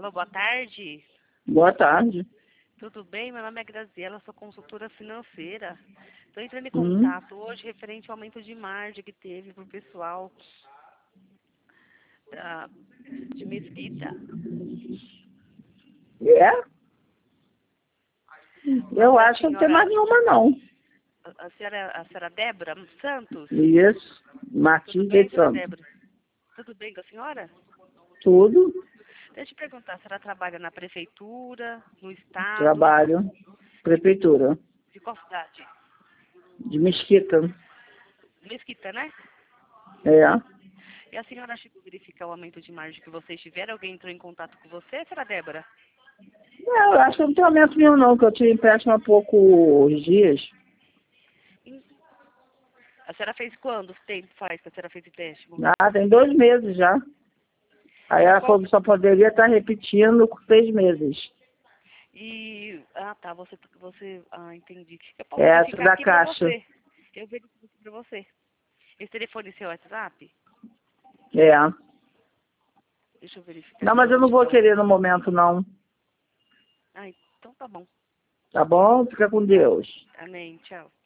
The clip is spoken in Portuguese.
Alô, boa tarde. Boa tarde. Tudo bem? Meu nome é Graziela, sou consultora financeira. Estou entrando em Hum. contato hoje referente ao aumento de margem que teve para o pessoal de Mesquita. É? Não Eu foi a acho que não tem mais senhora, nenhuma, não. a senhora Débora Santos? Isso. Tudo Martins bem, de dona Santos. Débora? Tudo bem com a senhora? Tudo. Deixa eu te perguntar, a senhora trabalha na prefeitura, no estado, Trabalho. Prefeitura. de qual cidade? De Mesquita. Mesquita, né? É. E a senhora chegou a verificar o aumento de margem que vocês tiveram? Alguém entrou em contato com você, senhora Débora? Não, eu acho que não tem aumento nenhum, não, que eu tive empréstimo há poucos dias. A senhora fez quando? Tempo faz que a senhora fez empréstimo? Ah, tem 2 meses já. Aí E ela qual... falou que só poderia estar repetindo com 6 meses. Ah, tá, entendi. Eu posso É essa verificar da aqui pra Caixa. você. Eu verifico aqui pra você. Esse telefone é seu WhatsApp? É. Deixa eu verificar Não, aqui, eu mas eu vou não te vou dar querer no momento, não. Ah, então tá bom. Tá bom? Fica com Deus. Amém, tchau.